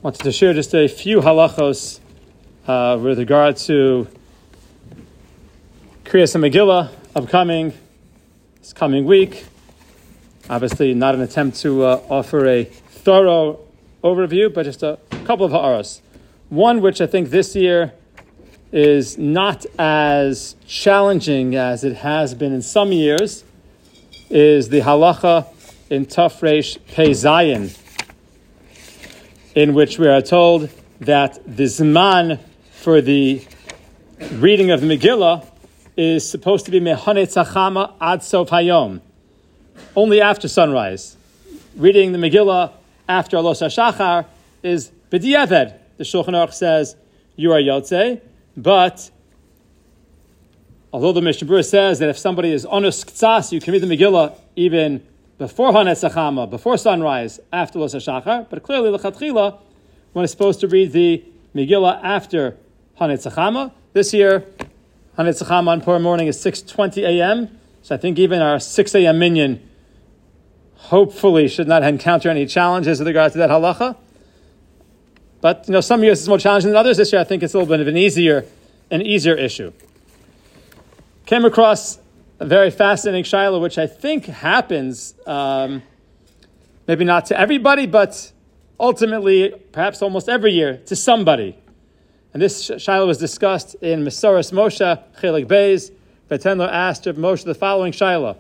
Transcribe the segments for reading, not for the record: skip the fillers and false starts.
wanted to share just a few halachos with regard to Kriyas Megillah upcoming this coming week. Obviously, not an attempt to offer a thorough overview, but just a couple of ha'aros. One which I think this year is not as challenging as it has been in some years is the halacha in Taf Reish Pei Zayin, in which we are told that the zman for the reading of Megillah is supposed to be Mehane Tzachama Ad Sof Hayom, only after sunrise. Reading the Megillah after Alos HaShachar is B'diavad. The Shulchan Aruch says you are Yotzei, but although the Mishnah Berurah says that if somebody is Onus Ktsas, you can read the Megillah even before Hanet Tzachama, before sunrise, after Alos HaShachar, but clearly L'chatchila, one is supposed to read the Megillah after Hanet Tzachama. This year, Hanet Tzachama on Purim morning is 6:20 a.m., so I think even our 6 a.m. minyan hopefully should not encounter any challenges with regard to that halacha. But some years it's more challenging than others. This year I think it's a little bit of an easier issue. Came across a very fascinating shaila, which I think happens, maybe not to everybody, but ultimately, perhaps almost every year, to somebody. And this shaila was discussed in Mesoras Moshe, Chelik Beis. Vatendler asked of Moshe the following shaila.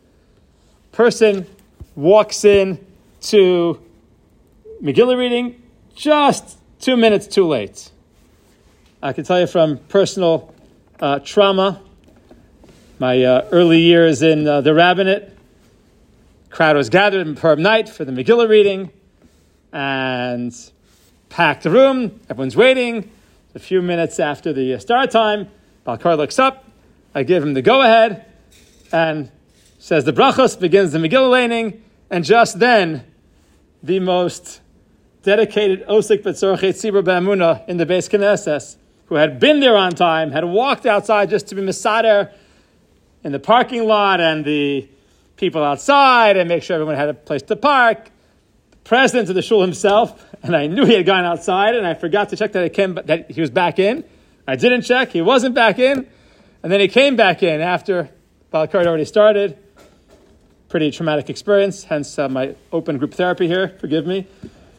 Person walks in to Megillah reading just 2 minutes too late. I can tell you from personal trauma, my early years in the rabbinate, crowd was gathered in Purim night for the Megillah reading, and packed room, everyone's waiting. A few minutes after the start time, Balkar looks up, I give him the go-ahead, and says the brachos, begins the Megillah laning, and just then, the most dedicated Osik B'tzorchei Tzibur B'Emunah in the Beis Knesset, who had been there on time, had walked outside just to be mesader in the parking lot and the people outside and make sure everyone had a place to park. The president of the shul himself, and I knew he had gone outside, and I forgot to check that he was back in. I didn't check, he wasn't back in, and then he came back in after Balkar had already started. Pretty traumatic experience, hence my open group therapy here, forgive me.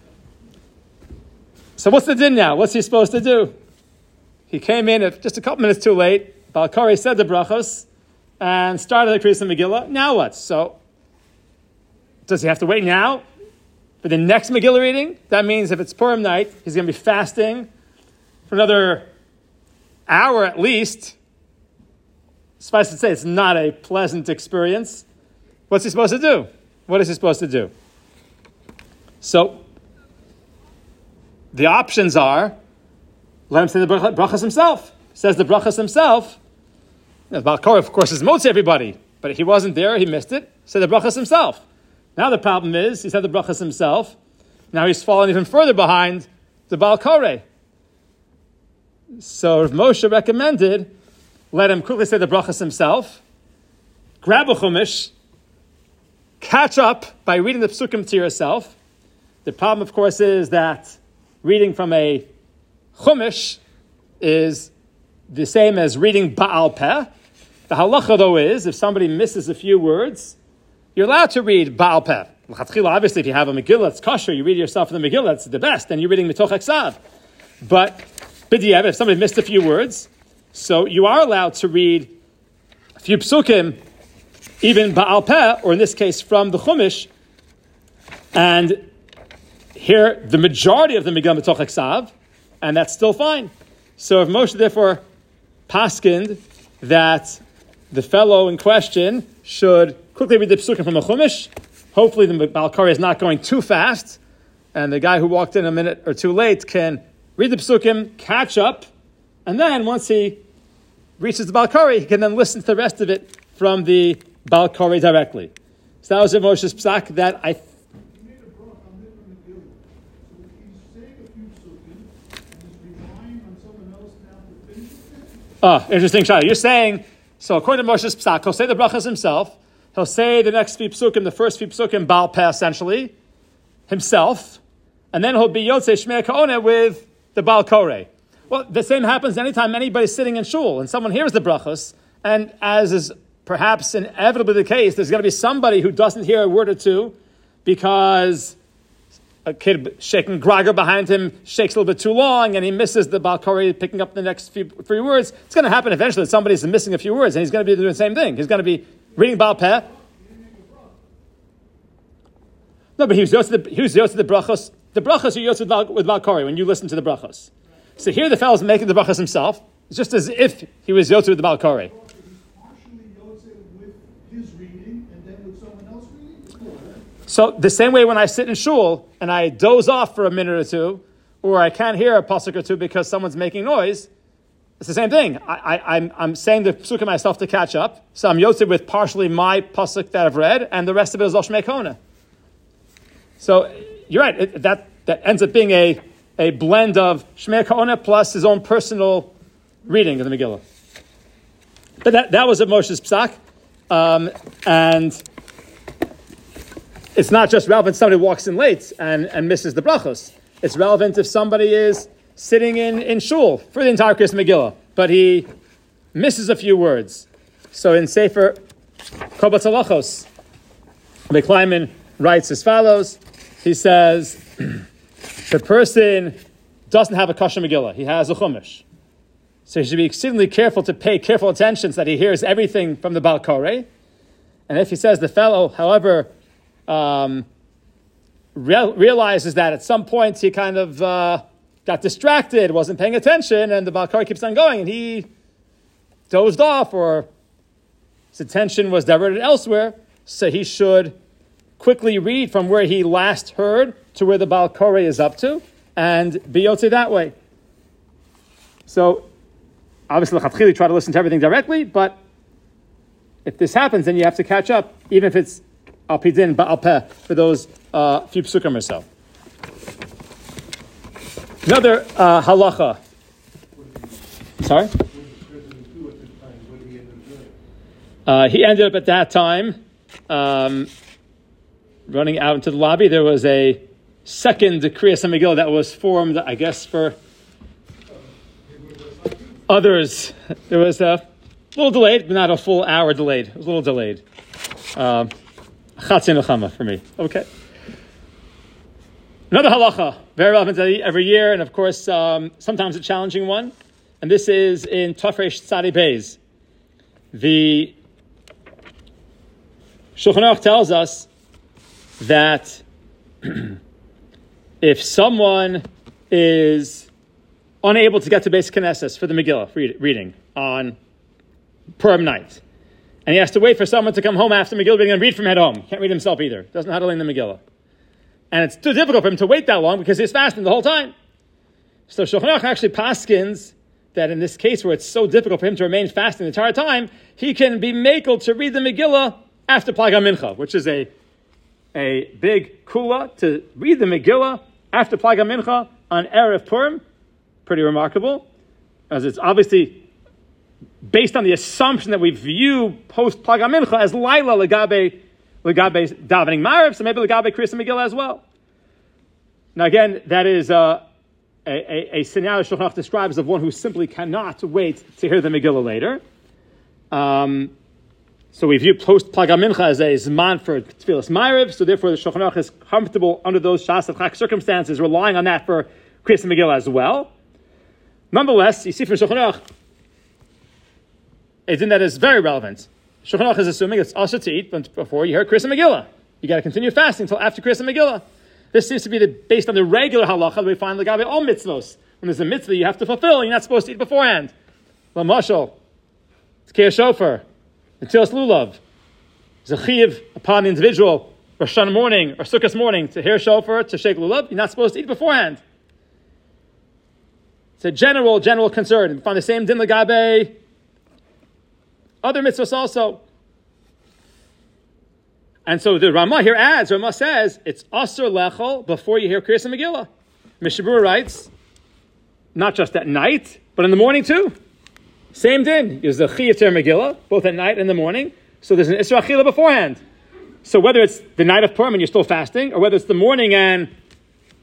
So what's the din now? What's he supposed to do? He came in just a couple minutes too late. Balkari said the brachos and started the Kriyas Megillah. Now what? So does he have to wait now for the next Megillah reading? That means if it's Purim night, he's going to be fasting for another hour at least. Suffice to say, it's not a pleasant experience. What's he supposed to do? What is he supposed to do? So the options are, let him say the brachas himself. Says the brachas himself. Balkar, of course, is motzi everybody, but he wasn't there, he missed it. Said the brachas himself. Now the problem is, he said the brachas himself. Now he's fallen even further behind the Balkare. So Rav Moshe recommended, let him quickly say the brachas himself, grab a chumash, catch up by reading the psukim to yourself. The problem, of course, is that reading from a chumash is the same as reading Ba'al Peh. The halacha, though, is if somebody misses a few words, you're allowed to read Ba'al Peh. Obviously, if you have a Megillah that's kosher, you read yourself in the Megillah, that's the best, and you're reading Mitoch Aksav. But b'diavad, if somebody missed a few words, so you are allowed to read a few psukim, even Ba'al Peh, or in this case, from the chumash, and here the majority of the Megillah Mitoch Aksav, and that's still fine. So if Moshe therefore paskind that the fellow in question should quickly read the psukim from a chumash, hopefully the Balkari is not going too fast, and the guy who walked in a minute or two late can read the psukim, catch up, and then once he reaches the Balkari, he can then listen to the rest of it from the Balkari directly. So that was Rav Moshe's psak that I interesting shot. You're saying, so according to Moshe's psak, he'll say the brachas himself. He'll say the next few psukim, the first few psukim, Baal Peh, essentially, himself. and then he'll be Yotzei Shmei Ka'ona with the Baal Koreh. Well, the same happens anytime anybody's sitting in shul and someone hears the brachos, and as is perhaps inevitably the case, there's going to be somebody who doesn't hear a word or two because a kid shaking graga behind him shakes a little bit too long and he misses the Baal Koreh picking up the next few words. It's going to happen eventually that somebody's missing a few words and he's going to be doing the same thing. He's going to be reading Baal Peh. No, but he was yotze the brachos. The brachos are yotze with Baal Koreh when you listen to the brachos. So here the fellow's making the brachos himself. It's just as if he was yotze with the Baal Koreh. So the same way when I sit in shul and I doze off for a minute or two, or I can't hear a pasuk or two because someone's making noise, it's the same thing. I'm saying the psukim myself to catch up, so I'm yotze with partially my pasuk that I've read, and the rest of it is Lo Shmei Ka'ona. So you're right. That ends up being a blend of Shmei Ka'ona plus his own personal reading of the Megillah. But that was a Moshe's psak, and it's not just relevant if somebody walks in late and misses the brachos. It's relevant if somebody is sitting in shul for the entire Kriyas Megillah, but he misses a few words. So in Sefer Kobat Halachos, Rabbi Kleinman writes as follows. He says, the person doesn't have a kosher Megillah. He has a chumash. So he should be exceedingly careful to pay careful attention so that he hears everything from the Baal Koreh. And if he says the fellow, however, realizes that at some point he kind of got distracted, wasn't paying attention, and the Baal Koreh keeps on going, and he dozed off, or his attention was diverted elsewhere, so he should quickly read from where he last heard to where the Baal Koreh is up to, and be yotze that way. So, obviously, l'chatchili try to listen to everything directly, but if this happens, then you have to catch up, even if it's al pidin ba'al peh for those few psukim or so. Another halacha. Sorry? He ended up at that time running out into the lobby. There was a second Kriyas HaMegillah that was formed, I guess, for others. It was a little delayed, but not a full hour delayed. It was a little delayed. Chatzin Nechama for me. Okay. Another halacha, very relevant every year, and of course, sometimes a challenging one. And this is in Tafresh Tzadi Beis. The Shulchan Aruch tells us that if someone is unable to get to Beis Knesset for the Megillah reading on Purim night, and he has to wait for someone to come home after Megillah reading and read from at home. Can't read himself either. Doesn't know how to learn the Megillah. And it's too difficult for him to wait that long because he's fasting the whole time. So Shulchan Aruch actually paskins that in this case where it's so difficult for him to remain fasting the entire time, he can be makel to read the Megillah after Plag HaMincha, which is a big kula to read the Megillah after Plag HaMincha on Erev Purim. Pretty remarkable, as it's obviously based on the assumption that we view post Plag HaMincha as Laila Legabe davening Maariv, so maybe Legabe Kriyas Megillah as well. Now again, that is a scenario Shulchan Aruch describes of one who simply cannot wait to hear the Megillah later. So we view post Plag HaMincha as a zman for Tfilas Maariv, so therefore the Shulchan Aruch is comfortable under those Shas Chak circumstances, relying on that for Kriyas Megillah as well. Nonetheless, you see from Shulchan Aruch, a din that is very relevant. Shulchan Aruch is assuming it's also to eat before you hear Kriyas Megillah. You got to continue fasting until after Kriyas Megillah. This seems to be based on the regular halacha that we find Legabe all mitzvos. When there's a mitzvah you have to fulfill, you're not supposed to eat beforehand. L'mashal, Tkei Shofar, Netilas Lulav. There's a chiyuv upon the individual, Rosh Hashanah morning or Sukkot morning, to hear shofar, to shake lulav. You're not supposed to eat beforehand. It's a general concern. We find the same din Legabe other mitzvahs also. And so the Ramah here adds, Ramah says, it's Asur Lechol before you hear Kriyas Megillah. Mishnah Berurah writes, not just at night, but in the morning too. Same din. There's the Chiyuv to Megillah, both at night and in the morning. So there's an Isra Achila beforehand. So whether it's the night of Purim and you're still fasting, or whether it's the morning and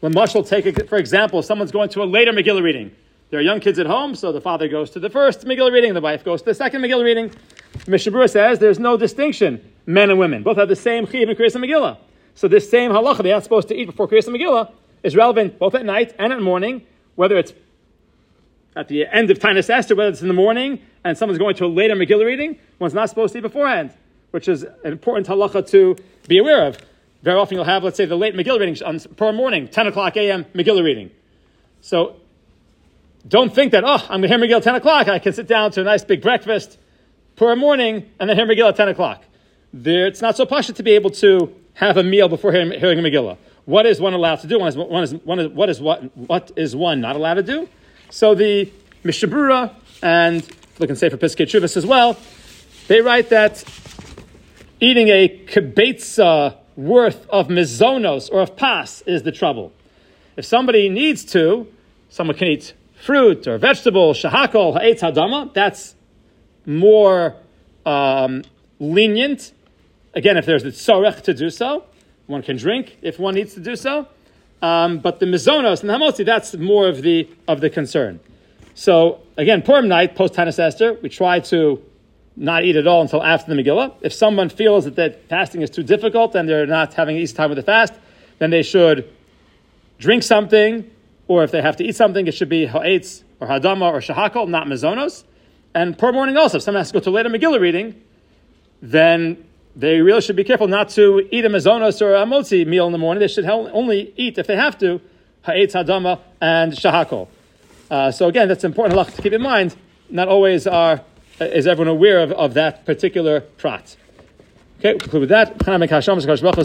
When Mashal take, for example, someone's going to a later Megillah reading. There are young kids at home, so the father goes to the first Megillah reading, the wife goes to the second Megillah reading. Mishnah Berurah says there's no distinction, men and women. Both have the same Chiyuv in Kriyas Megillah. So this same halacha, they're not supposed to eat before Kriyas Megillah, is relevant both at night and at morning, whether it's at the end of Taanis Esther, whether it's in the morning and someone's going to a later Megillah reading, one's not supposed to eat beforehand, which is an important halacha to be aware of. Very often you'll have, let's say, the late Megillah reading per morning, 10 o'clock a.m. Megillah reading. So don't think that, I'm going to hear Megillah at 10 o'clock, I can sit down to a nice big breakfast per morning and then hear Megillah at 10 o'clock. It's not so pashut to be able to have a meal before hearing Megillah. What is one allowed to do? What is one not allowed to do? So the Mishnah Berurah, and we can say for Piskei Teshuvos as well, they write that eating a kibetza worth of mizonos or of pas is the trouble. If somebody needs to, someone can eat fruit or vegetable, shahakol, ha'etz hadama, that's more lenient. Again, if there's the tzorech to do so, one can drink if one needs to do so. But the mizonos and the hamotzi, that's more of the concern. So again, Purim night, post Taanis Esther, we try to not eat at all until after the Megillah. If someone feels that fasting is too difficult and they're not having easy time with the fast, then they should drink something, or if they have to eat something, it should be ha'etz or hadama or shahakol, not mizonos. And per morning also, if someone has to go to a later Megillah reading, then they really should be careful not to eat a mizonos or a motzi meal in the morning. They should only eat, if they have to, ha'etz, hadama, and shahakol. So again, that's important halach to keep in mind. Not always is everyone aware of that particular prat. Okay, we'll conclude with that.